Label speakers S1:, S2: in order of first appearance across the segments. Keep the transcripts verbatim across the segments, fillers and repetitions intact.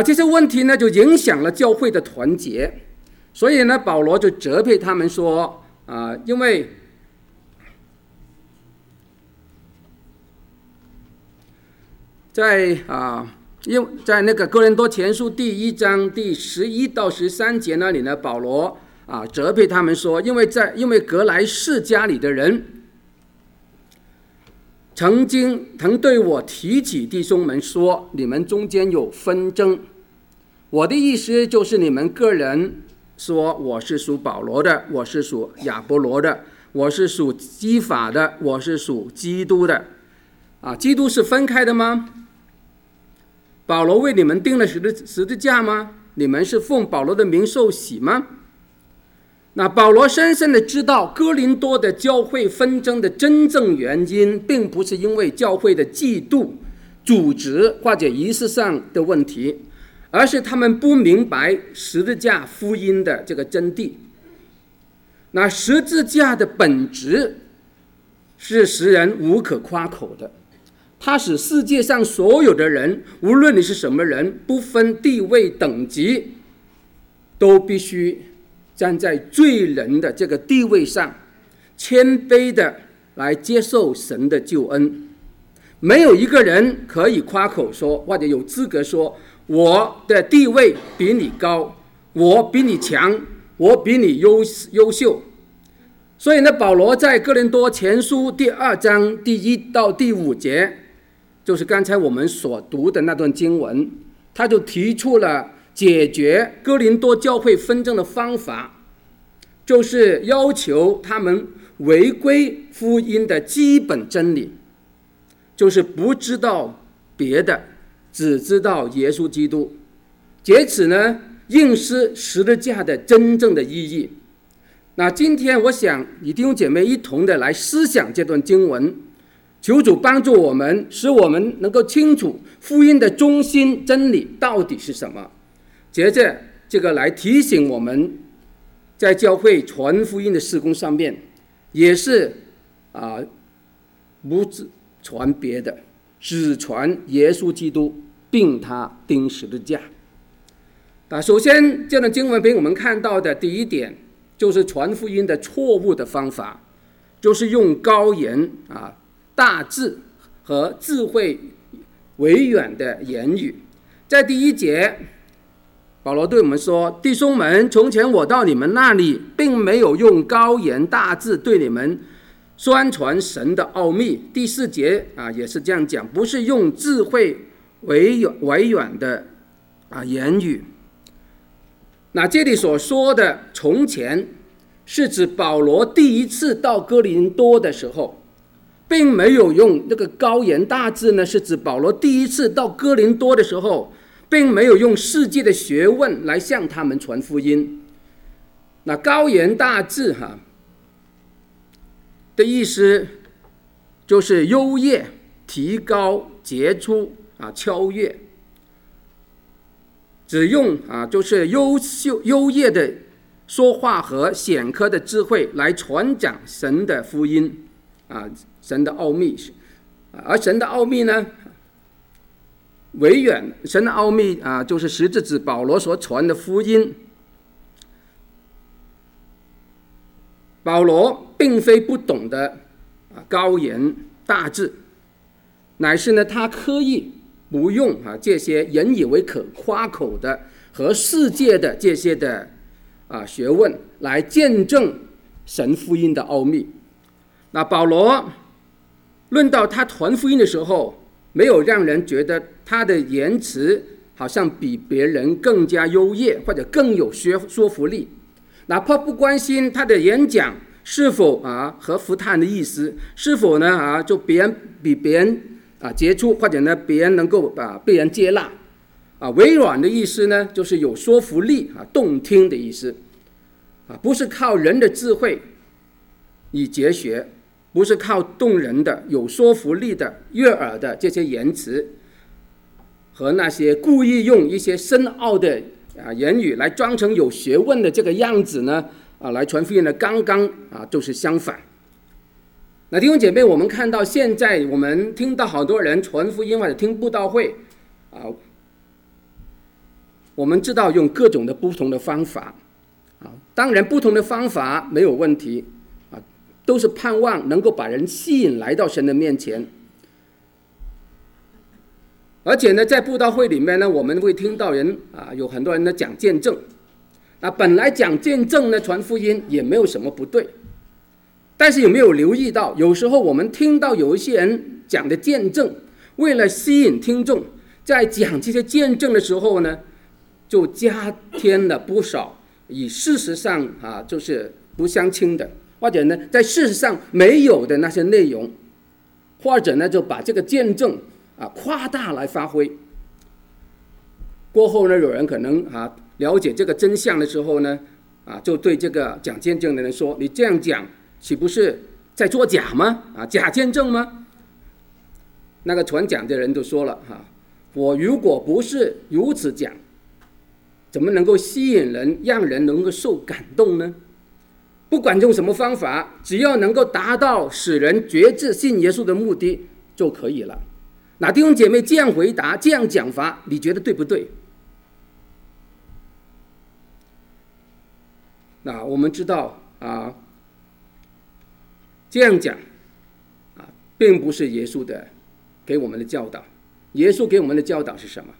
S1: 这些问题呢，就影响了教会的团结。所以呢，保罗就责备他们说：啊，因为在啊，因在那个哥林多前书第一章第十一到十三节那里呢，保罗啊责备他们说：因为在因为格莱士家里的人曾经曾对我提起弟兄们说，你们中间有纷争。我的意思就是你们个人说，我是属保罗的，我是属亚波罗的，我是属基法的，我是属基督的。啊，基督是分开的吗？保罗为你们钉了十字十字架吗？你们是奉保罗的名受洗吗？那保罗深深的知道，哥林多的教会纷争的真正原因，并不是因为教会的嫉妒、组织或者仪式上的问题，而是他们不明白十字架福音的这个真谛。那十字架的本质是使人无可夸口的，它使世界上所有的人，无论你是什么人，不分地位等级，都必须站在罪人的这个地位上，谦卑的来接受神的救恩。没有一个人可以夸口说，或者有资格说，我的地位比你高，我比你强，我比你优优秀。所以呢，保罗在哥林多前书第二章第一到第五节，就是刚才我们所读的那段经文，他就提出了解决哥林多教会纷争的方法，就是要求他们回归福音的基本真理，就是不知道别的，只知道耶稣基督，借此呢认识十字架的真正的意义。那今天我想与弟兄姐妹一同的来思想这段经文，求主帮助我们，使我们能够清楚福音的中心真理到底是什么。接着这个来提醒我们，在教会传福音的事工上面，也是啊，不传别的，只传耶稣基督，并他钉十字架。啊，首先这段经文给我们看到的第一点，就是传福音的错误的方法，就是用高言啊、大智和智慧委婉的言语。在第一节，保罗对我们说：弟兄们，从前我到你们那里，并没有用高言大智对你们宣传神的奥秘。第四节啊，也是这样讲，不是用智慧委委婉的啊言语。那这里所说的从前，是指保罗第一次到哥林多的时候，并没有用那个高言大智呢，是指保罗第一次到哥林多的时候，并没有用世界的学问来向他们传福音。那高言大智哈的意思，就是优越、提高、杰出啊、超越。只用啊，就是优秀、优越的说话和显科的智慧来传讲神的福音啊，神的奥秘。而神的奥秘呢，委婉，神的奥秘啊，就是实质指保罗所传的福音。保罗并非不懂得啊高言大智，乃是呢他刻意不用啊这些人以为可夸口的和世界的这些的啊学问来见证神福音的奥秘。那保罗论到他传福音的时候，没有让人觉得他的言辞好像比别人更加优越或者更有说服力，哪怕不关心他的演讲是否啊合乎他的意思，是否呢啊就别人比别人啊，杰出，或者呢，别人能够啊被人接纳，啊，委婉的意思呢，就是有说服力啊，动听的意思，啊，不是靠人的智慧以哲学，不是靠动人的、有说服力的、悦耳的这些言辞，和那些故意用一些深奥的啊言语来装成有学问的这个样子呢，啊，来传福音的，刚刚啊就是相反。那弟兄姐妹，我们看到现在我们听到好多人传福音或者听布道会啊， 我们知道用各种的不同的方法啊，当然不同的方法没有问题啊，都是盼望能够把人吸引来到神的面前。而且呢，在布道会里面呢，我们会听到人啊，有很多人呢讲见证。啊，本来讲见证呢，传福音也没有什么不对。但是有没有留意到，有时候我们听到有一些人讲的见证，为了吸引听众，在讲这些见证的时候呢，就加添了不少与事实上啊就是不相称的，或者呢在事实上没有的那些内容，或者呢就把这个见证啊夸大来发挥。过后呢，有人可能啊了解这个真相的时候呢，啊就对这个讲见证的人说：“你这样讲，岂不是在作假吗？啊，假见证吗？”那个传讲的人就说了：“哈，我如果不是如此讲，怎么能够吸引人，让人能够受感动呢？不管用什么方法，只要能够达到使人觉知信耶稣的目的就可以了。”那弟兄姐妹这样回答，这样讲法，你觉得对不对？那我们知道啊，这样讲啊，并不是耶稣的给我们的教导。耶稣给我们的教导是什么？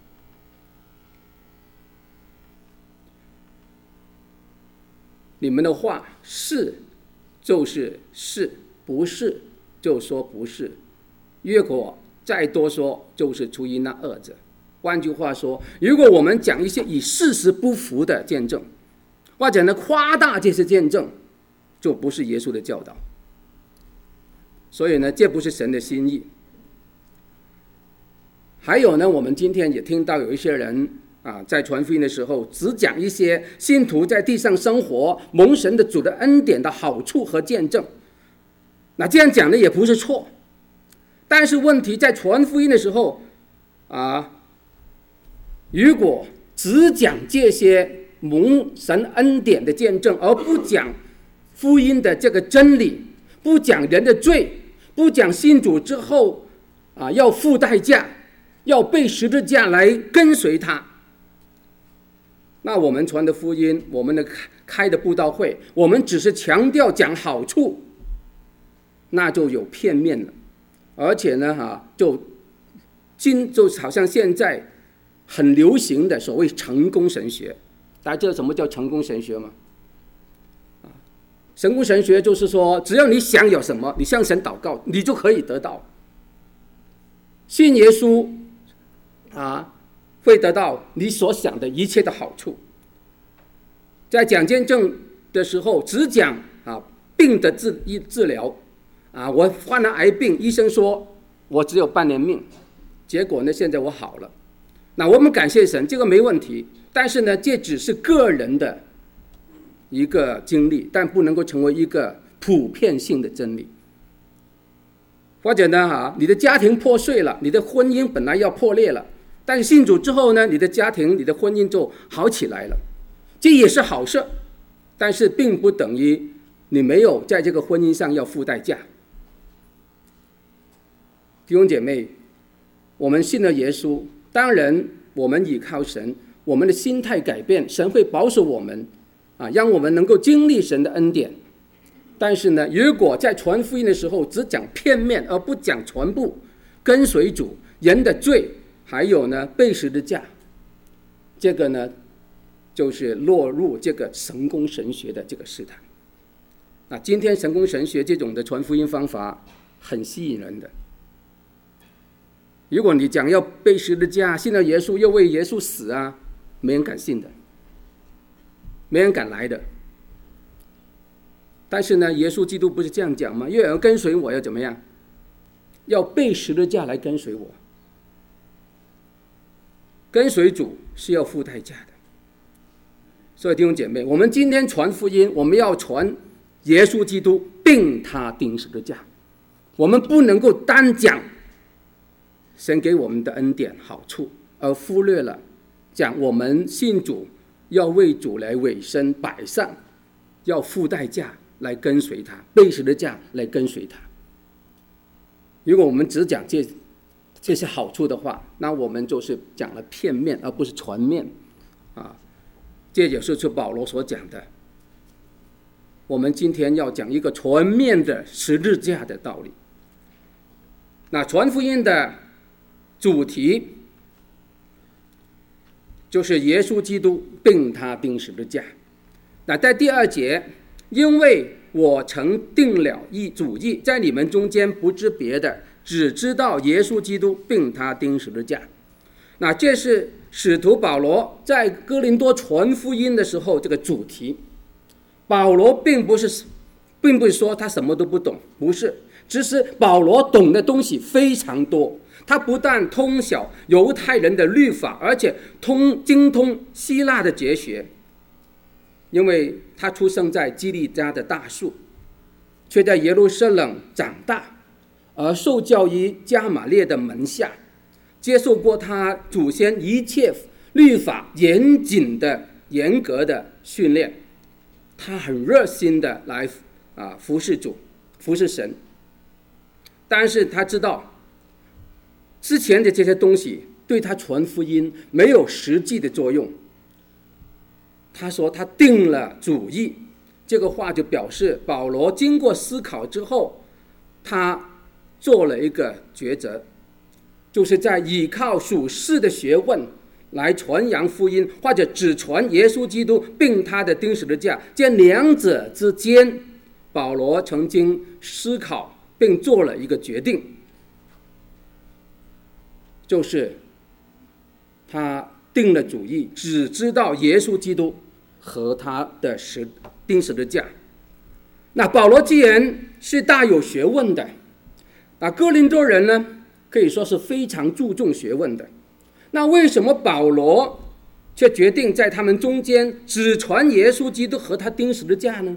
S1: 你们的话是就是是，不是就说不是，如果再多说就是出于那二者。换句话说，如果我们讲一些与事实不符的见证，或者呢夸大这些见证，就不是耶稣的教导。所以呢，这不是神的心意。还有呢，我们今天也听到有一些人啊，在传福音的时候，只讲一些信徒在地上生活蒙神的主的恩典的好处和见证。那这样讲的也不是错，但是问题在传福音的时候啊，如果只讲这些蒙神恩典的见证，而不讲福音的这个真理，不讲人的罪，不讲信主之后啊要付代价，要被十字架来跟随他，那我们传的福音，我们的开的布道会，我们只是强调讲好处，那就有片面了。而且呢哈，就今就好像现在很流行的所谓成功神学。大家知道什么叫成功神学吗？成功神学就是说，只要你想有什么，你向神祷告，你就可以得到。信耶稣啊，会得到你所想的一切的好处。在讲见证的时候，只讲啊病的治治疗啊，我患了癌病，医生说我只有半年命，结果呢，现在我好了。那我们感谢神，这个没问题。但是呢，这只是个人的一个经历，但不能够成为一个普遍性的真理。或者呢，哈，你的家庭破碎了，你的婚姻本来要破裂了，但是信主之后呢，你的家庭、你的婚姻就好起来了，这也是好事，但是并不等于你没有在这个婚姻上要付代价。弟兄姐妹，我们信了耶稣，当然我们倚靠神。我们的心态改变，神会保守我们啊，让我们能够经历神的恩典。但是呢，如果在传福音的时候只讲片面而不讲全部，跟随主，人的罪，还有呢被十字架，这个呢就是落入这个神功神学的这个试探。那今天神功神学这种的传福音方法很吸引人的。如果你讲要被十字架，信了耶稣又为耶稣死啊，没人敢信的，没人敢来的。但是呢，耶稣基督不是这样讲吗？若有人跟随我，要怎么样？要被十字架来跟随我。跟随主是要付代价的。所以弟兄姐妹，我们今天传福音，我们要传耶稣基督并他钉十字架。我们不能够单讲神给我们的恩典好处，而忽略了讲我们信主要为主来委身摆上，要付代价来跟随他，背十字架来跟随他。如果我们只讲这这些好处的话，那我们就是讲了片面而不是全面啊，这也是保罗所讲的。我们今天要讲一个全面的十字架的道理。那传福音的主题就是耶稣基督并他钉十字架。那在第二节，因为我曾定了一主意，在你们中间不知别的，只知道耶稣基督并他钉十字架。那这是使徒保罗在哥林多传福音的时候这个主题。保罗并不是并不是说他什么都不懂，不是，只是保罗懂的东西非常多。他不但通晓犹太人的律法，而且通精通希腊的哲学。因为他出生在基利家的大树，却在耶路撒冷长大，而受教于加玛列的门下，接受过他祖先一切律法严谨的严格的训练。他很热心的来啊服侍主，服侍神。但是他知道之前的这些东西对他传福音没有实际的作用。他说他定了主意，这个话就表示保罗经过思考之后，他做了一个抉择，就是在依靠属世的学问来传扬福音，或者只传耶稣基督并他的钉十字架，这两者之间，保罗曾经思考并做了一个决定，就是他定了主意，只知道耶稣基督和他的十钉十字架。那保罗既然是大有学问的，那哥林多人呢，可以说是非常注重学问的。那为什么保罗却决定在他们中间只传耶稣基督和他钉十字架呢？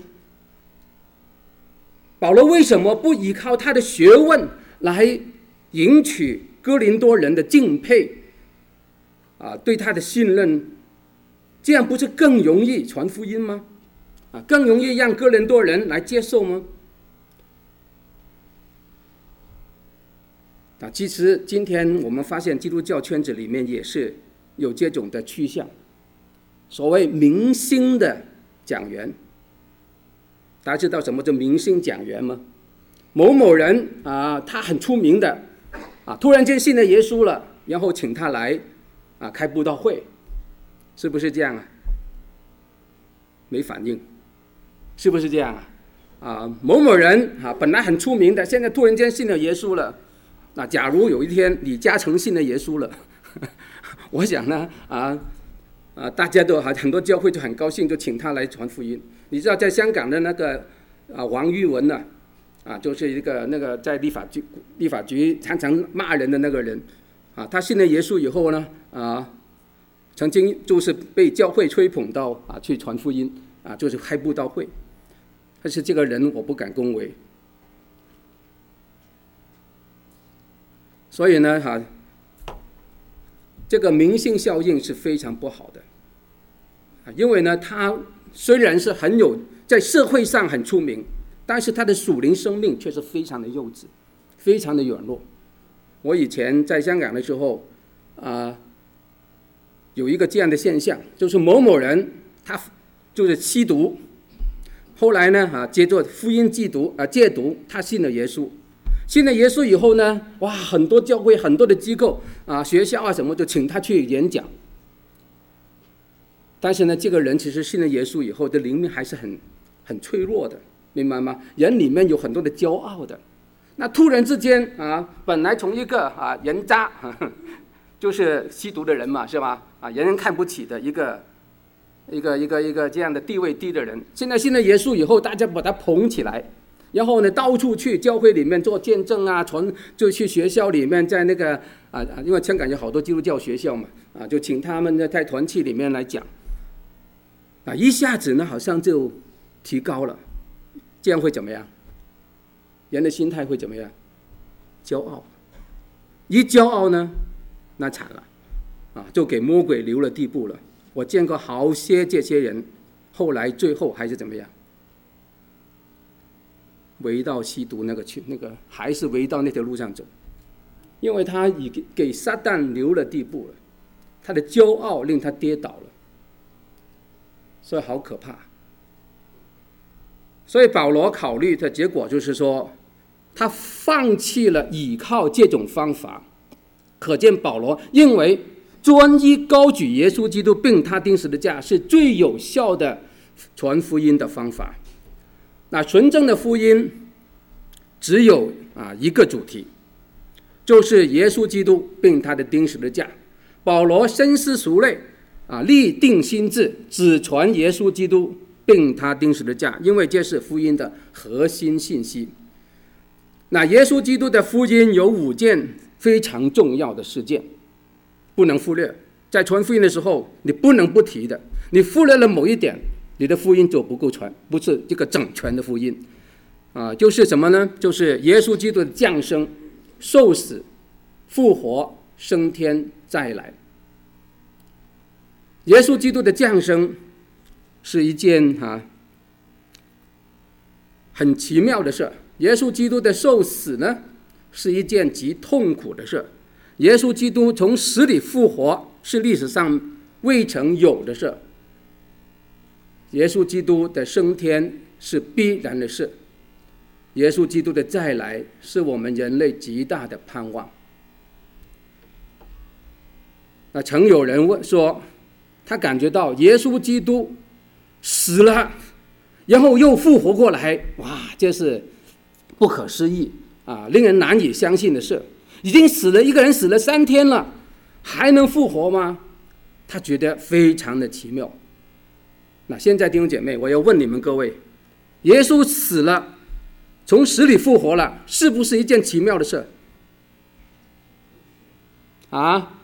S1: 保罗为什么不依靠他的学问来赢取哥林多人的敬佩啊，对他的信任？这样不是更容易传福音吗？啊，更容易让哥林多人来接受吗？啊，其实今天我们发现基督教圈子里面也是有这种的趋向，所谓明星的讲员。大家知道什么叫明星讲员吗？某某人啊，他很出名的啊，突然间信了耶稣了，然后请他来啊开布道会，是不是这样啊？没反应，是不是这样啊？啊，某某人啊，本来很出名的，现在突然间信了耶稣了。那假如有一天李嘉诚信了耶稣了，我想呢，啊啊，大家都很多教会就很高兴，就请他来传福音。你知道，在香港的那个啊王玉文呢，啊，就是一个那个在立法局立法局常常骂人的那个人，啊，他信了耶稣以后呢，啊，曾经就是被教会吹捧到啊去传福音，啊，就是开布道会。但是这个人我不敢恭维。所以呢，哈，这个明星效应是非常不好的，因为呢，他虽然是很有在社会上很出名，但是他的属灵生命却是非常的幼稚，非常的软弱。我以前在香港的时候，啊、呃，有一个这样的现象，就是某某人他就是吸毒，后来呢，啊，接着福音戒毒啊戒毒，他信了耶稣。信了耶稣以后呢，哇，很多教会、很多的机构啊、学校啊什么，就请他去演讲。但是呢，这个人其实信了耶稣以后的灵命还是很很脆弱的，明白吗？人里面有很多的骄傲的。那突然之间啊，本来从一个啊人渣，呵呵就是吸毒的人嘛，是吧？啊，人人看不起的一个一个一个一个这样的地位低的人，现在信了耶稣以后，大家把他捧起来。然后呢，到处去教会里面做见证啊，传就去学校里面，在那个啊，因为香港有好多基督教学校嘛，啊，就请他们在团契里面来讲，啊，一下子呢好像就提高了，这样会怎么样？人的心态会怎么样？骄傲，一骄傲呢，那惨了，啊，就给魔鬼留了地步了。我见过好些这些人，后来最后还是怎么样？围到吸毒那个去，那个还是围到那条路上走，因为他已给撒旦留了地步了，他的骄傲令他跌倒了。 所以好可怕。所以保罗考虑的结果就是说，他放弃了倚靠这种方法。可见保罗认为专一高举耶稣基督并他钉十字架是最有效的传福音的方法。那纯正的福音只有啊一个主题，就是耶稣基督并他的钉十字架。保罗深思熟虑啊，立定心志，只传耶稣基督并他钉十字架，因为这是福音的核心信息。那耶稣基督的福音有五件非常重要的事件，不能忽略。在传福音的时候，你不能不提的。你忽略了某一点，你的福音就不够传，不是这个整全的福音。啊，就是什么呢？就是耶稣基督的降生、受死、复活、升天再来。耶稣基督的降生是一件啊很奇妙的事。耶稣基督的受死呢，是一件极痛苦的事。耶稣基督从死里复活是历史上未曾有的事。耶稣基督的升天是必然的事。耶稣基督的再来是我们人类极大的盼望。那曾有人问说，他感觉到耶稣基督死了，然后又复活过来，哇，这是不可思议啊，令人难以相信的事。已经死了一个人，死了三天了，还能复活吗？他觉得非常的奇妙。那现在弟兄姐妹，我要问你们各位，耶稣死了，从死里复活了，是不是一件奇妙的事啊？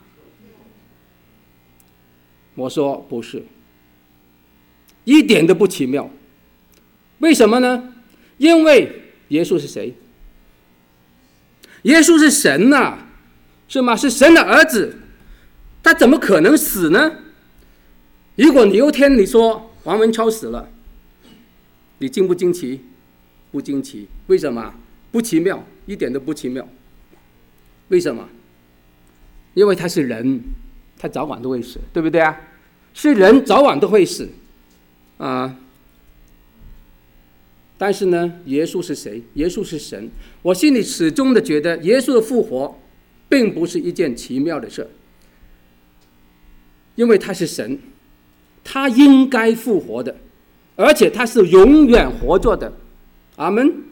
S1: 我说不是，一点都不奇妙。为什么呢？因为耶稣是谁？耶稣是神呐、啊，是吗？是神的儿子，他怎么可能死呢？如果你有一天你说王文超死了，你惊不惊奇？不惊奇。为什么？不奇妙，一点都不奇妙。为什么？因为他是人，他早晚都会死，对不对啊？是人，早晚都会死啊。但是呢，耶稣是谁？耶稣是神。我心里始终的觉得，耶稣的复活并不是一件奇妙的事，因为他是神，他应该复活的，而且他是永远活着的。阿们。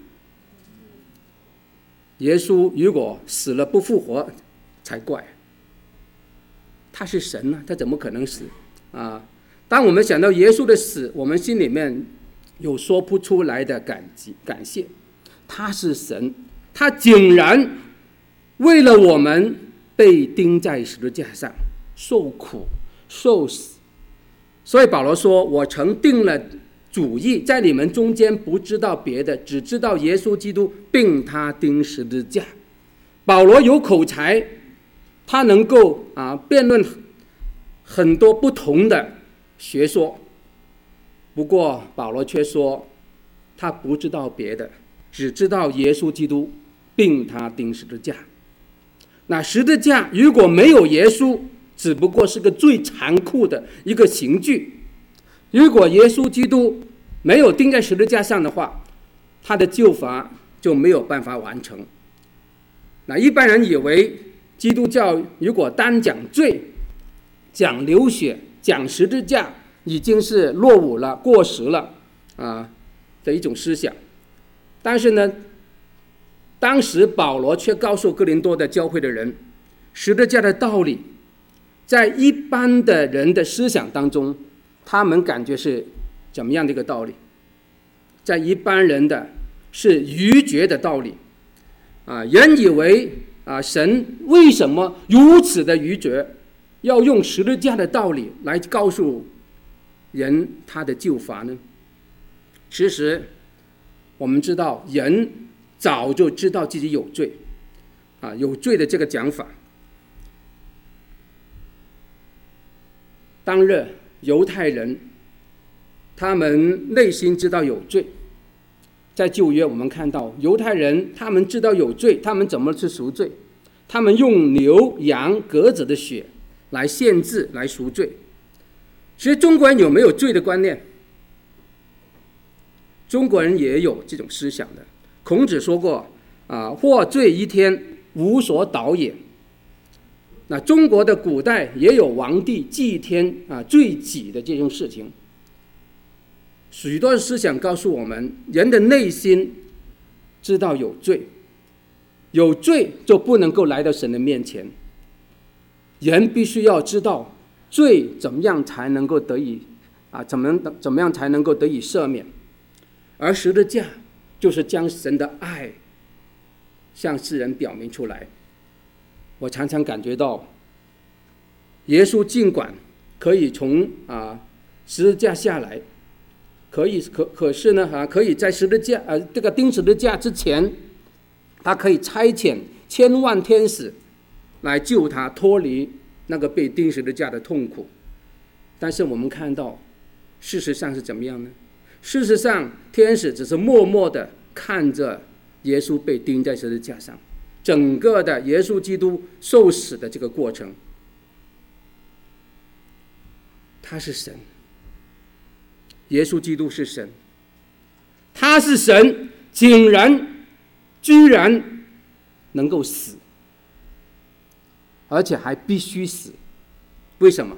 S1: 耶稣如果死了不复活才怪，他是神啊，他怎么可能死啊？当我们想到耶稣的死，我们心里面有说不出来的感激感谢。他是神，他竟然为了我们被钉在十字架上，受苦受死。所以保罗说，我曾定了主意，在你们中间不知道别的，只知道耶稣基督并他钉十字架。保罗有口才，他能够啊辩论很多不同的学说，不过保罗却说他不知道别的，只知道耶稣基督并他钉十字架。那十字架如果没有耶稣，只不过是个最残酷的一个刑具。如果耶稣基督没有钉在十字架上的话，他的救罚就没有办法完成。那一般人以为基督教如果单讲罪、讲流血、讲十字架，已经是落伍了、过时了啊的一种思想。但是呢，当时保罗却告诉哥林多的教会的人，十字架的道理在一般的人的思想当中，他们感觉是怎么样的一个道理？在一般人的是愚拙的道理啊！人以为啊，神为什么如此的愚拙，要用十字架的道理来告诉人他的救罚呢？其实我们知道，人早就知道自己有罪啊，有罪的这个讲法。当日犹太人他们内心知道有罪，在旧约我们看到犹太人他们知道有罪，他们怎么去赎罪？他们用牛羊鸽子的血来献祭来赎罪。其实中国人有没有罪的观念？ 中国人也有这种思想的。孔子说过啊，获罪一天，无所导也。那中国的古代也有王帝祭天啊罪己的这种事情。许多思想告诉我们，人的内心知道有罪，有罪就不能够来到神的面前。人必须要知道罪怎么样才能够得以啊怎么怎么样才能够得以赦免，而十字架就是将神的爱向世人表明出来。我常常感觉到，耶稣尽管可以从啊十字架下来，可以可可是呢啊可以在十字架呃这个钉十字架之前，他可以差遣千万天使来救他脱离那个被钉十字架的痛苦。但是我们看到，事实上是怎么样呢？事实上，天使只是默默地看着耶稣被钉在十字架上，整个的耶稣基督受死的这个过程。他是神，耶稣基督是神，他是神，竟然居然能够死，而且还必须死。为什么？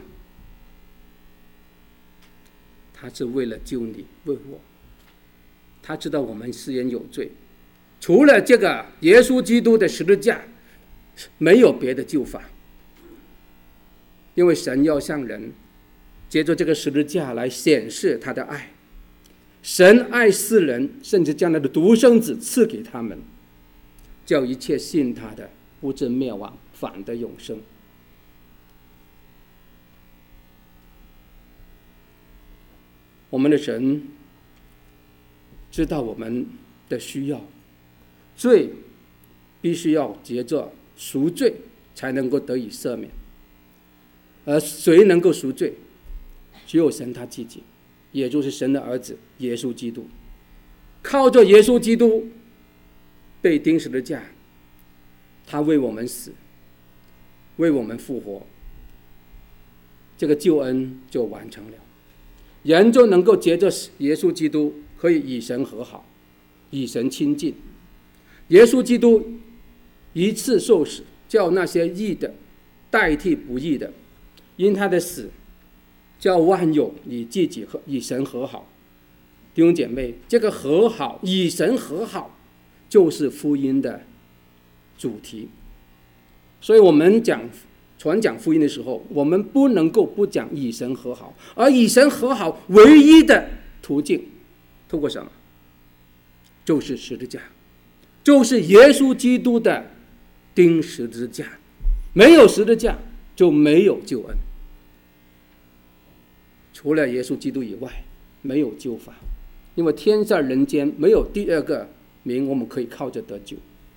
S1: 他是为了救你，为我。他知道我们世人有罪，除了这个耶稣基督的十字架，没有别的救法。因为神要向人借着这个十字架来显示他的爱。神爱世人，甚至将他的独生子赐给他们，叫一切信他的不至灭亡，反得永生。我们的神知道我们的需要，罪必须要藉着赎罪才能够得以赦免。而谁能够赎罪？只有神他自己，也就是神的儿子耶稣基督。靠着耶稣基督被钉十字架，他为我们死，为我们复活，这个救恩就完成了。人就能够藉着耶稣基督可以与神和好，与神亲近。耶稣基督一次受死，叫那些义的代替不义的，因他的死叫万有与自己和与神和好。弟兄姐妹，这个和好，与神和好，就是福音的主题。所以我们讲传讲福音的时候，我们不能够不讲与神和好，而与神和好唯一的途径，透过什么？就是十字架，就是耶稣基督的钉十字架。没有十字架就没有救恩，除了耶稣基督以外没有救法，因为天下人间没有第二个名我们可以靠着得救。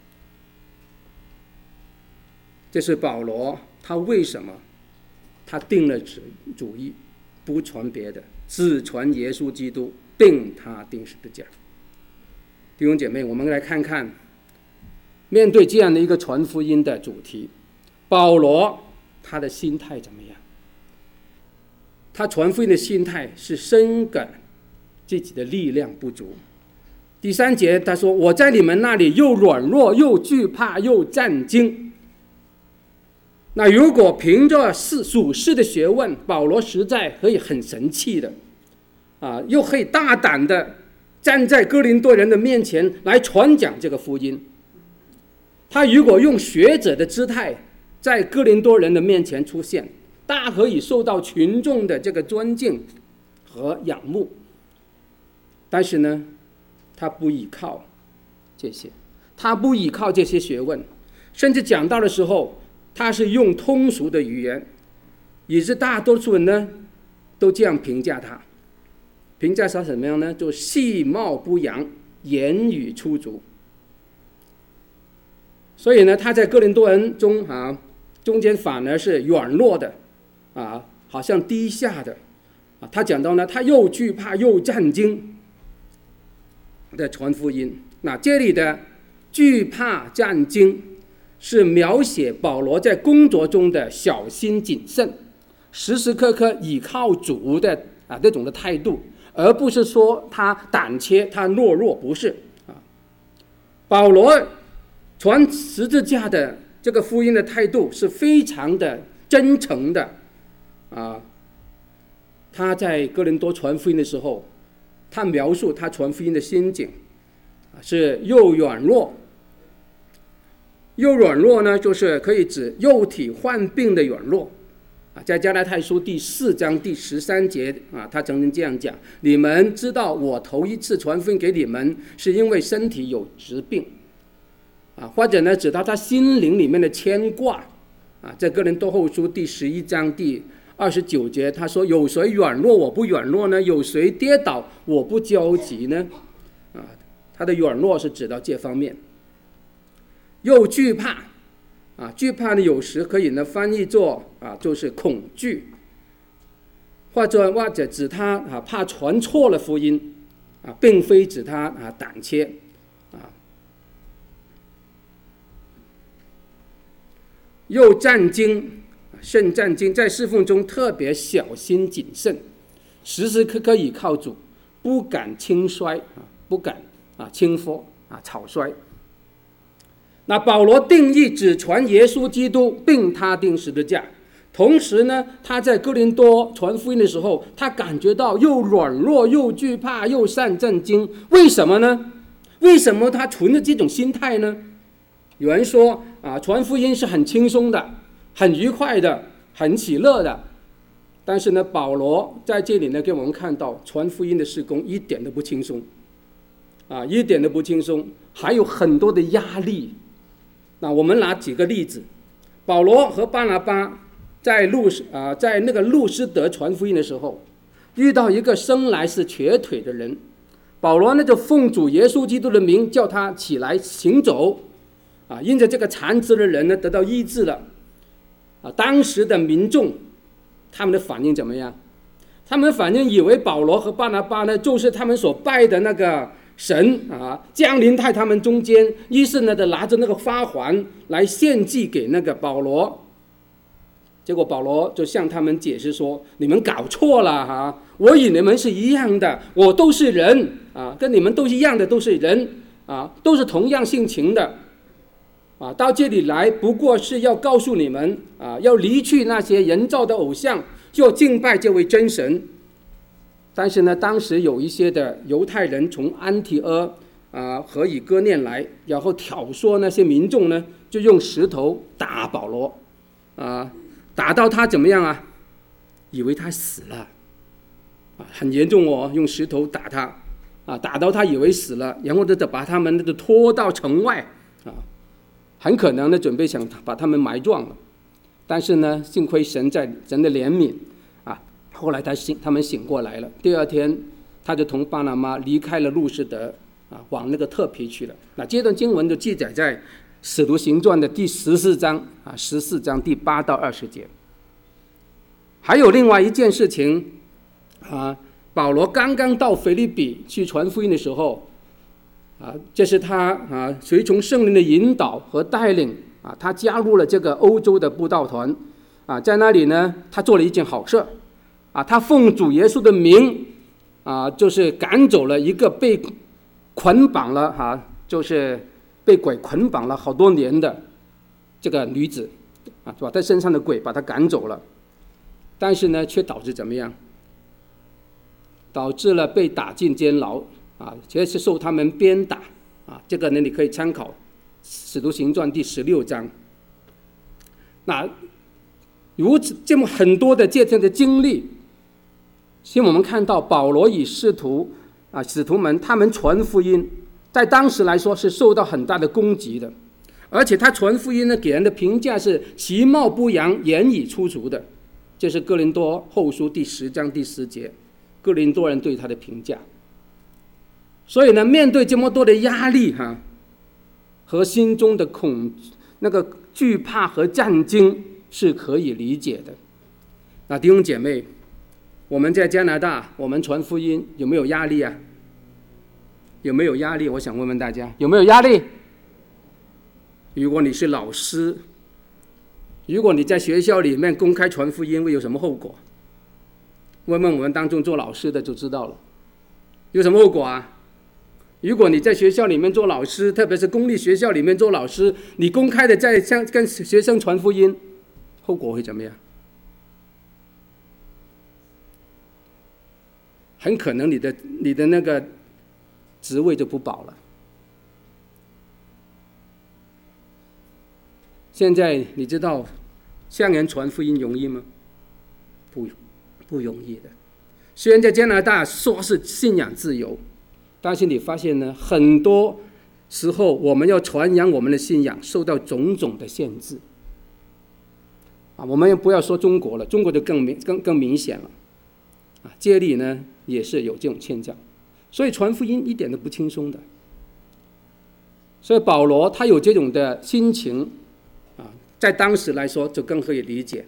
S1: 这是保罗他为什么他定了主意，不传别的，只传耶稣基督，并他钉十字架。弟兄姐妹，我们来看看，面对这样的一个传福音的主题，保罗他的心态怎么样？他传福音的心态是深感自己的力量不足。第三节他说，我在你们那里又软弱又惧怕又战惊。那如果凭着属世的学问，保罗实在可以很神气的啊，又可以大胆的站在哥林多人的面前来传讲这个福音。他如果用学者的姿态在哥林多人的面前出现，大可以受到群众的这个尊敬和仰慕。但是呢，他不依靠这些，他不依靠这些学问，甚至讲道的时候他是用通俗的语言，以致大多数人呢都这样评价他。评价他什么样呢？就细貌不扬，言语粗俗。所以呢，他在哥林多人中啊，中间反而是软弱的啊，好像低下的啊。他讲到呢，他又惧怕又战惊的传福音。那这里的惧怕战惊是描写保罗在工作中的小心谨慎，时时刻刻倚靠主的啊这种的态度， 而不是说他胆怯、他懦弱，不是啊。保罗传十字架的这个福音的态度是非常的真诚的啊。他在哥林多传福音的时候，他描述他传福音的心境是又软弱，又软弱呢，就是可以指肉体患病的软弱啊。在加拉太书第四章第十三节啊，他曾经这样讲：你们知道我头一次传福音给你们，是因为身体有疾病啊，或者呢，指到他心灵里面的牵挂啊。在哥林多后书第十一章第二十九节，他说：有谁软弱我不软弱呢？有谁跌倒我不焦急呢？啊，他的软弱是指到这方面。又惧怕啊，惧怕呢有时可以呢翻译作啊，就是恐惧，或者或者指他啊怕传错了福音啊，并非指他啊胆怯啊。又战惊，甚战惊，在侍奉中特别小心谨慎，时时刻刻倚靠主，不敢轻率啊，不敢啊轻忽啊草率。那保罗定义只传耶稣基督，并他钉十字架。同时呢，他在哥林多传福音的时候，他感觉到又软弱又惧怕又战战兢。为什么呢？为什么他存着这种心态呢？有人说啊，传福音是很轻松的，很愉快的，很喜乐的。但是呢，保罗在这里呢，给我们看到传福音的事工一点都不轻松啊，一点都不轻松，还有很多的压力。那我们拿几个例子，保罗和巴拿巴在路啊，在那个路斯德传福音的时候，遇到一个生来是瘸腿的人，保罗呢就奉主耶稣基督的名叫他起来行走，啊，因着这个残疾的人呢得到医治了，啊，当时的民众他们的反应怎么样？他们反应以为保罗和巴拿巴呢就是他们所拜的那个神啊，降临在他们中间，于是呢，就拿着那个发环来献祭给那个保罗。结果保罗就向他们解释说：“你们搞错了哈、啊，我与你们是一样的，我都是人啊，跟你们都是一样的，都是人啊，都是同样性情的啊。到这里来，不过是要告诉你们啊，要离去那些人造的偶像，就敬拜这位真神。”但是呢，当时有一些的犹太人从安提阿啊和以哥念来，然后挑唆那些民众呢，就用石头打保罗，啊，打到他怎么样啊？以为他死了，啊，很严重哦，用石头打他，啊，打到他以为死了，然后就把他们就拖到城外，啊，很可能呢准备想把他们埋葬了，但是呢，幸亏神在神的怜悯。后来他醒，他们醒过来了。第二天，他就同巴拿巴离开了路斯德，啊，往那个特皮去了。那这段经文就记载在《使徒行传》的第十四章啊，十四章第八到二十节。还有另外一件事情啊，保罗刚刚到腓立比去传福音的时候，啊，这是他啊随从圣灵的引导和带领啊，他加入了这个欧洲的布道团啊，在那里呢，他做了一件好事。啊，他奉主耶稣的名，啊，就是赶走了一个被捆绑了哈、啊，就是被鬼捆绑了好多年的这个女子，啊，把她身上的鬼把她赶走了，但是呢，却导致怎么样？导致了被打进监牢啊，这是受他们鞭打啊。这个呢，你可以参考《使徒行传》第十六章。那如此这么很多的这样的经历。所以我们看到保罗与使徒啊，使徒们他们传福音，在当时来说是受到很大的攻击的，而且他传福音呢，给人的评价是其貌不扬，言语粗俗的。这是哥林多后书第十章第十节，哥林多人对他的评价。所以呢，面对这么多的压力哈、啊，和心中的恐那个惧怕和战惊是可以理解的。那弟兄姐妹，我们在加拿大，我们传福音有没有压力啊？有没有压力？我想问问大家，有没有压力？如果你是老师，如果你在学校里面公开传福音，会有什么后果？问问我们当中做老师的就知道了。 有什么后果啊？如果你在学校里面做老师，特别是公立学校里面做老师，你公开的在向跟学生传福音，后果会怎么样？很可能你的你的那个职位就不保了。现在你知道向人传福音容易吗？不不容易的。虽然在加拿大说是信仰自由，但是你发现呢，很多时候我们要传扬我们的信仰，受到种种的限制。啊，我们不要说中国了，中国就更明更更明显了。啊，戒律呢也是有这种现象，所以传福音一点都不轻松的。所以保罗他有这种的心情，啊，在当时来说就更可以理解。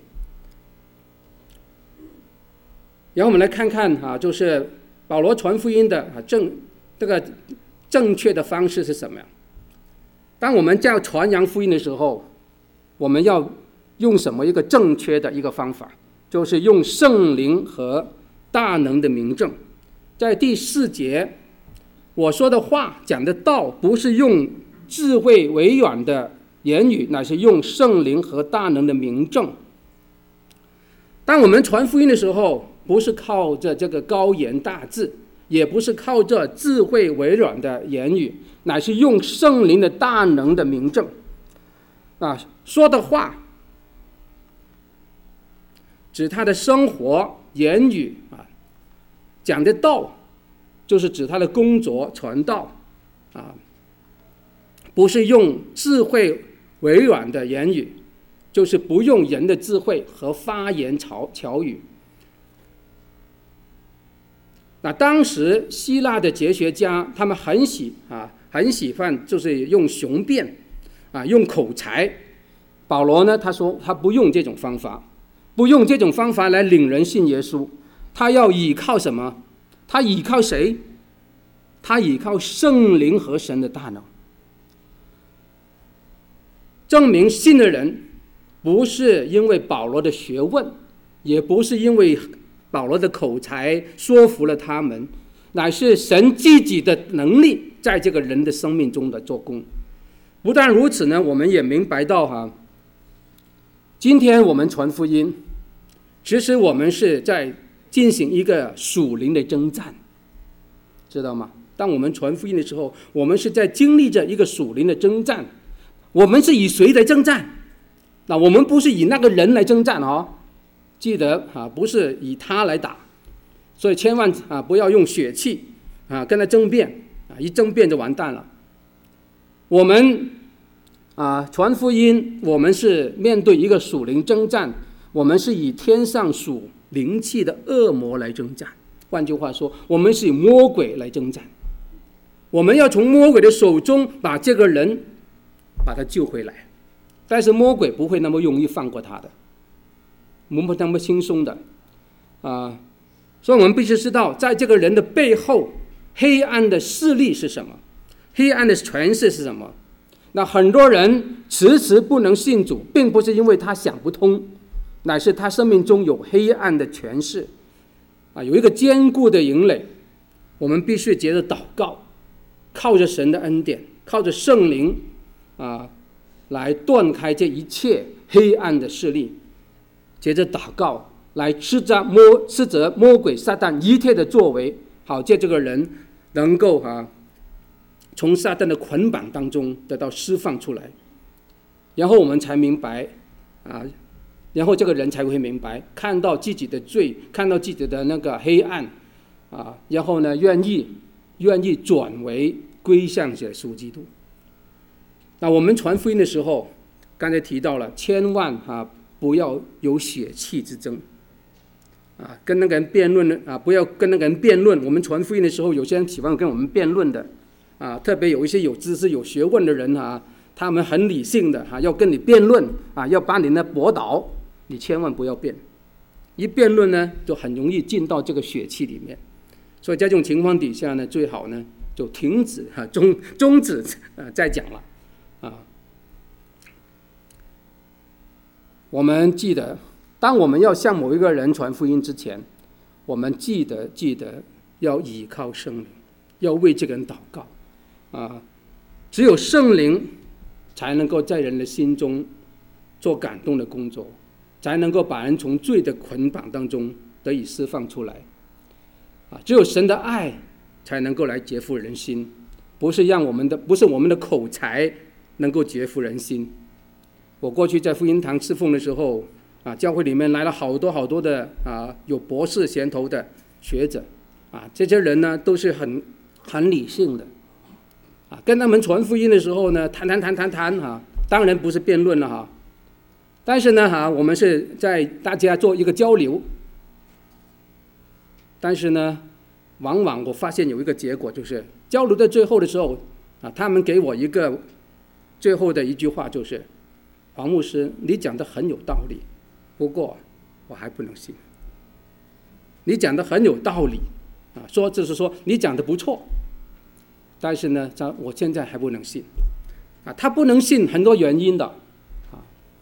S1: 然后我们来看看啊，就是保罗传福音的啊正这个正确的方式是什么呀？当我们在传扬福音的时候，我们要用什么一个正确的一个方法？就是用圣灵和大能的明证。在第四节，我说的话讲的道，不是用智慧委婉的言语，乃是用圣灵和大能的明证。当我们传福音的时候，不是靠着这个高言大志，也不是靠着智慧委婉的言语，乃是用圣灵的大能的明证。啊，说的话指他的生活言语啊，讲的道就是指他的工作传道啊，不是用智慧委婉的言语，就是不用人的智慧和发言巧巧语。那当时希腊的哲学家他们很喜啊很喜欢就是用雄辩啊用口才。保罗呢他说他不用这种方法，不用这种方法来领人信耶稣，他要依靠什么？他依靠谁？他依靠圣灵和神的大能。证明信的人不是因为保罗的学问，也不是因为保罗的口才说服了他们，乃是神自己的能力在这个人的生命中的做工。不但如此呢，我们也明白到哈，今天我们传福音，其实我们是在进行一个属灵的征战，知道吗？当我们传福音的时候，我们是在经历着一个属灵的征战。我们是以谁来征战？那我们不是以那个人来征战哦，记得啊，不是以他来打，所以千万啊不要用血气啊跟他争辩啊，一争辩就完蛋了。我们啊传福音，我们是面对一个属灵征战，我们是以天上属灵气的恶魔来征战。换句话说，我们是以魔鬼来征战，我们要从魔鬼的手中把这个人把他救回来。但是魔鬼不会那么容易放过他的，不会那么轻松的啊！所以我们必须知道，在这个人的背后，黑暗的势力是什么，黑暗的权势是什么。那很多人迟迟不能信主，并不是因为他想不通，乃是他生命中有黑暗的权势啊，有一个坚固的营垒。我们必须接着祷告，靠着神的恩典，靠着圣灵啊，来断开这一切黑暗的势力，接着祷告来斥责魔斥责魔鬼撒旦一切的作为，好借这个人能够啊从撒旦的捆绑当中得到释放出来，然后我们才明白啊，然后这个人才会明白，看到自己的罪，看到自己的那个黑暗啊，然后呢愿意愿意转为归向耶稣基督。那我们传福音的时候，刚才提到了，千万啊不要有血气之争啊，跟那个人辩论啊，不要跟那个人辩论。我们传福音的时候，有些人喜欢跟我们辩论的啊，特别有一些有知识、有学问的人啊，他们很理性的啊，要跟你辩论啊，要把你呢驳倒，你千万不要辩。一辩论呢，就很容易进到这个血气里面。所以在这种情况底下呢，最好呢就停止啊，终终止啊，再讲了。啊，我们记得，当我们要向某一个人传福音之前，我们记得记得要倚靠圣灵。 要为这个人祷告啊。只有圣灵才能够在人的心中做感动的工作，才能够把人从罪的捆绑当中得以释放出来啊。只有神的爱才能够来折服人心，不是让我们的不是我们的口才能够折服人心。我过去在福音堂侍奉的时候啊，教会里面来了好多好多的啊有博士衔头的学者啊，这些人呢都是很很理性的啊，跟他们传福音的时候呢，谈谈谈谈谈哈，当然不是辩论了哈，但是呢哈，我们是在大家做一个交流，但是呢，往往我发现有一个结果，就是交流到最后的时候啊，他们给我一个最后的一句话，就是黄牧师，你讲的很有道理，不过我还不能信。你讲的很有道理啊，说就是说你讲的不错。但是呢，我现在还不能信啊！他不能信很多原因的啊。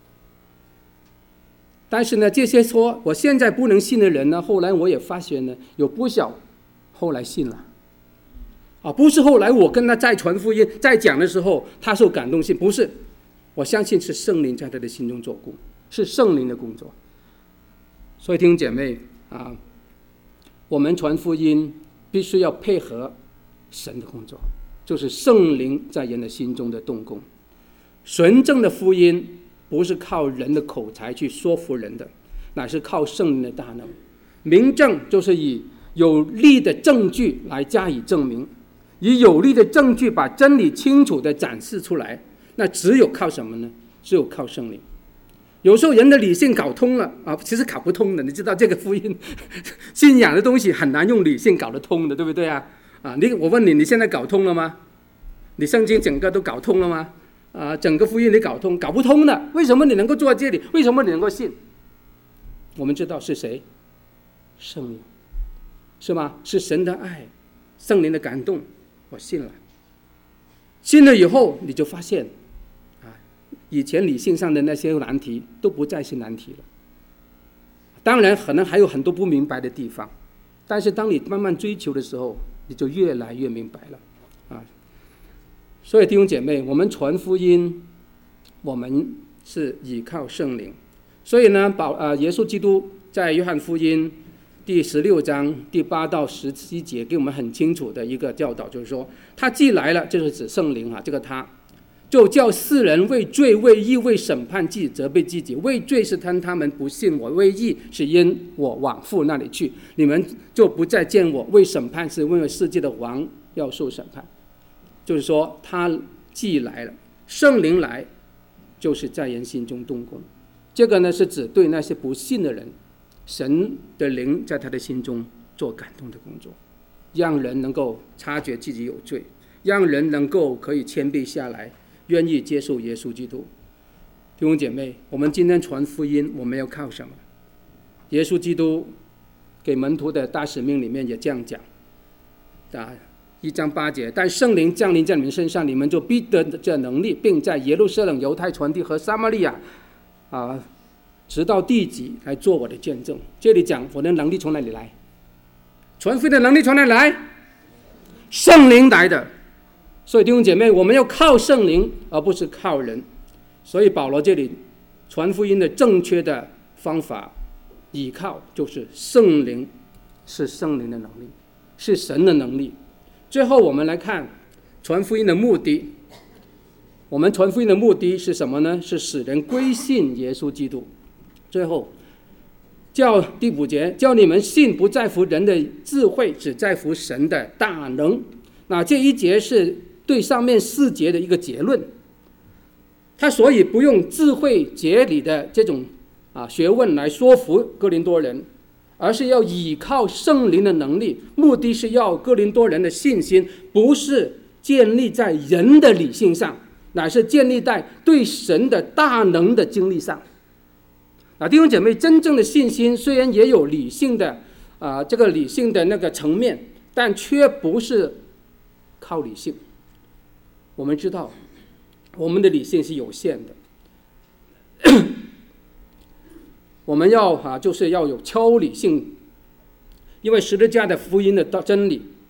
S1: 但是呢，这些说我现在不能信的人呢，后来我也发现呢，有不少后来信了啊。不是后来我跟他再传福音、再讲的时候，他受感动信，不是。我相信是圣灵在他的心中做工，是圣灵的工作。所以弟兄姐妹啊，我们传福音必须要配合神的工作，就是圣灵在人的心中的动工。纯正的福音不是靠人的口才去说服人的，乃是靠圣灵的大能。明证就是以有力的证据来加以证明，以有力的证据把真理清楚地展示出来。那只有靠什么呢？只有靠圣灵。有时候人的理性搞通了啊，其实搞不通的。你知道这个福音信仰的东西很难用理性搞得通的，对不对啊？啊，你我问你，你现在搞通了吗？你圣经整个都搞通了吗？啊，整个福音你搞通？搞不通的。为什么你能够坐在这里？为什么你能够信？我们知道是谁？圣灵，是吗？是神的爱，圣灵的感动，我信了。信了以后，你就发现，啊，以前理性上的那些难题都不再是难题了。当然，可能还有很多不明白的地方，但是当你慢慢追求的时候，你就越来越明白了，啊！所以弟兄姐妹，我们传福音，我们是倚靠圣灵。所以呢，保呃，耶稣基督在约翰福音第十六章第八到十七节给我们很清楚的一个教导，就是说，他既来了，就是指圣灵啊，这个他，就叫世人为罪、为义、为审判既责备自己。为罪是他他们不信我，为义是因我往父那里去，你们就不再见我。为审判是因为世界的王要受审判。就是说他既来了，圣灵来，就是在人心中动工。这个呢是指对那些不信的人，神的灵在他的心中做感动的工作，让人能够察觉自己有罪，让人能够可以谦卑下来，愿意接受耶稣基督。弟兄姐妹，我们今天传福音，我们要靠什么？耶稣基督给门徒的大使命里面也这样讲，啊，一章八节，但圣灵降临在你们身上，你们就必得这能力，并在耶路撒冷、犹太传递和撒玛利亚，啊，直到地极来做我的见证。这里讲我的能力从哪里来？传福音的能力从哪里来？圣灵来的。所以弟兄姐妹，我们要靠圣灵，而不是靠人。所以保罗这里传福音的正确的方法，依靠就是圣灵，是圣灵的能力，是神的能力。最后我们来看传福音的目的。我们传福音的目的是什么呢？是使人归信耶稣基督。最后叫第五节，叫你们信不在乎人的智慧，只在乎神的大能。那这一节是对上面四节的一个结论。他所以不用智慧节理的这种啊学问来说服哥林多人，而是要依靠圣灵的能力，目的是要哥林多人的信心不是建立在人的理性上，乃是建立在对神的大能的经历上。啊，弟兄姐妹，真正的信心虽然也有理性的啊、呃、这个理性的那个层面，但却不是靠理性。我们知道我们的理性是有限的，我们要啊就是要有超理性，因为十字架的福音的真理不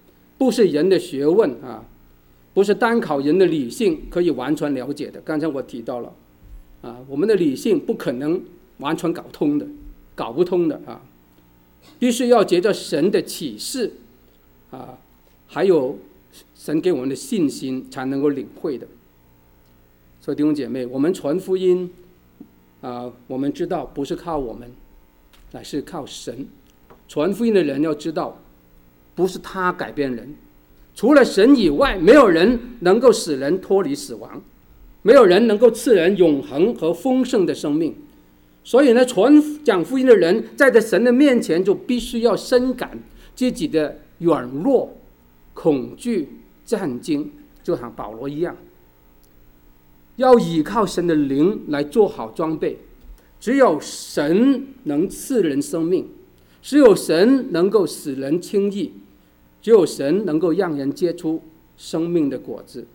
S1: 不是人的学问啊，不是单靠人的理性可以完全了解的。刚才我提到了啊，我们的理性不可能完全搞通的，搞不通的啊，必须要借着神的启示啊，还有神给我们的信心才能够领会的。所以弟兄姐妹，我们传福音啊，我们知道不是靠我们，乃是靠神。传福音的人要知道，不是他改变人，除了神以外，没有人能够使人脱离死亡，没有人能够赐人永恒和丰盛的生命。所以呢，传讲福音的人在这神的面前就必须要深感自己的软弱、恐惧、战惊，就像保罗一样，要依靠神的灵来做好装备。只有神能赐人生命，只有神能够使人轻易，只有神能够让人结出生命的果子。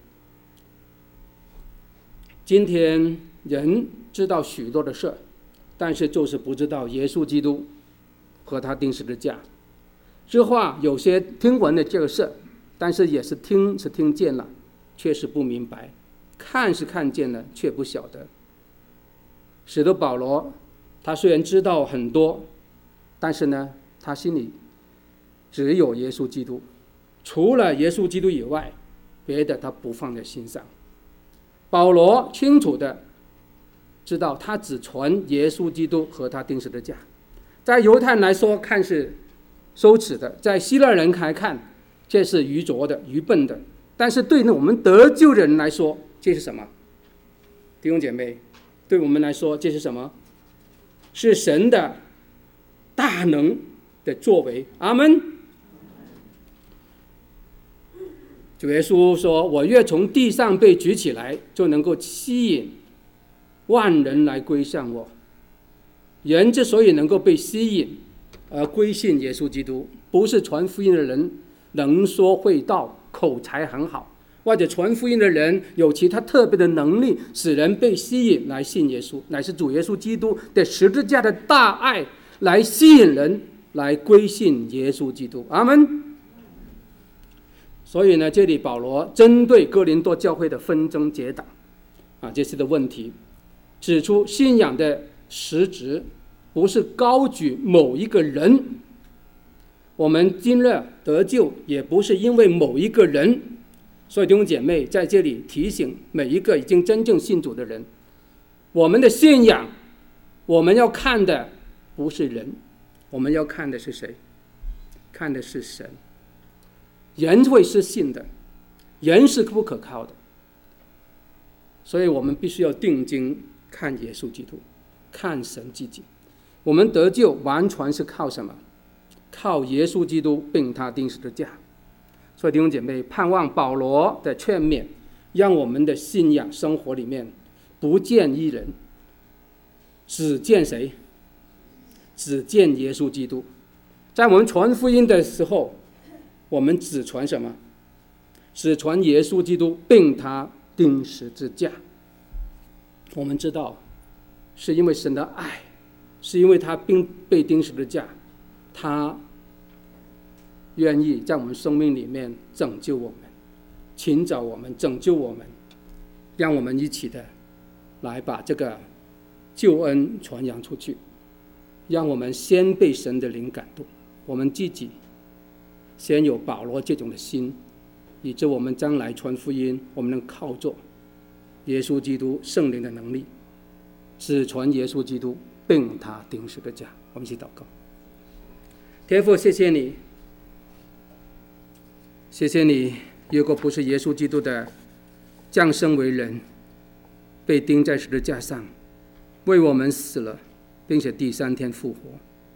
S1: 今天人知道许多的事，但是就是不知道耶稣基督和他钉十字架。这话有些听闻的这个事，但是也是听是听见了，却是不明白；看是看见了，却不晓得。使徒保罗他虽然知道很多，但是呢，他心里只有耶稣基督，除了耶稣基督以外，别的他不放在心上。保罗清楚的知道，他只传耶稣基督和他钉十字架。在犹太人来说，看是羞耻的；在希腊人来看，这是愚拙的、愚笨的。但是对我们得救的人来说，这是什么？弟兄姐妹，对我们来说，这是什么？是神的大能的作为。阿们。主耶稣说，我越从地上被举起来，就能够吸引万人来归向我。人之所以能够被吸引而归信耶稣基督，不是传福音的人能说会道、口才很好，或者传福音的人有其他特别的能力，使人被吸引来信耶稣，乃是主耶稣基督的十字架的大爱来吸引人来归信耶稣基督。阿们。所以呢，这里保罗针对哥林多教会的纷争结党啊这些的问题，指出信仰的实质不是高举某一个人，我们今日得救也不是因为某一个人。所以弟兄姐妹在这里提醒每一个已经真正信主的人，我们的信仰，我们要看的不是人，我们要看的是谁？看的是神。人会失信的，人是不可靠的，所以我们必须要定睛看耶稣基督，看神自己。我们得救完全是靠什么？靠耶稣基督并他钉十字架。所以弟兄姐妹，盼望保罗的劝勉，让我们的信仰生活里面不见一人，只见谁？只见耶稣基督。在我们传福音的时候，我们只传什么？只传耶稣基督并他钉十字架。我们知道是因为神的爱，是因为他并被钉十字架，他愿意在我们生命里面拯救我们，寻找我们，拯救我们，让我们一起的来把这个救恩传扬出去，让我们先被神的灵感动，我们自己先有保罗这种的心，以致我们将来传福音，我们能靠着耶稣基督圣灵的能力，只传耶稣基督并他钉十字架。我们一起祷告。天父，谢谢你，谢谢你，如果不是耶稣基督的降生为人，被钉在十字架上，为我们死了，并且第三天复活，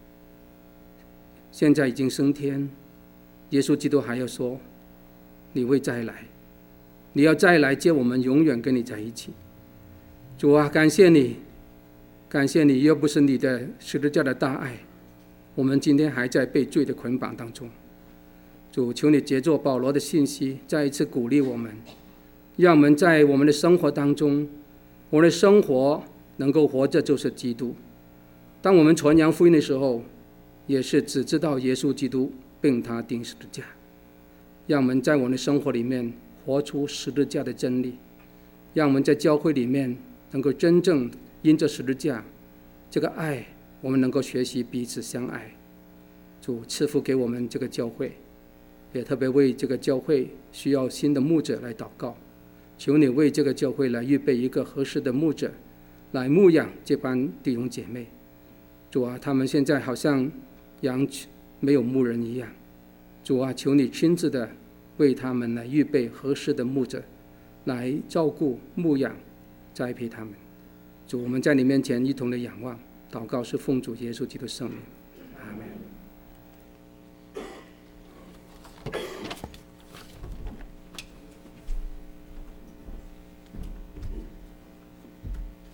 S1: 现在已经升天，耶稣基督还要说你会再来，你要再来接我们永远跟你在一起。主啊，感谢你，感谢你，要不是你的十字架的大爱，我们今天还在被罪的捆绑当中。主，求你借着保罗的信息再一次鼓励我们，让我们在我们的生活当中，我们的生活能够活着就是基督。当我们传扬福音的时候，也是只知道耶稣基督并他钉十字架。 让我们在我们的生活里面活出十字架的真理，让我们在教会里面能够真正因着十字架这个爱，我们能够学习彼此相爱。主赐福给我们这个教会，也特别为这个教会需要新的牧者来祷告，求你为这个教会来预备一个合适的牧者来牧养这班弟兄姐妹。主啊，他们现在好像羊没有牧人一样，主啊，求你亲自的为他们来预备合适的牧者来照顾牧养栽培他们。主，我们在你面前一同的仰望祷告，是奉主耶稣基督圣名。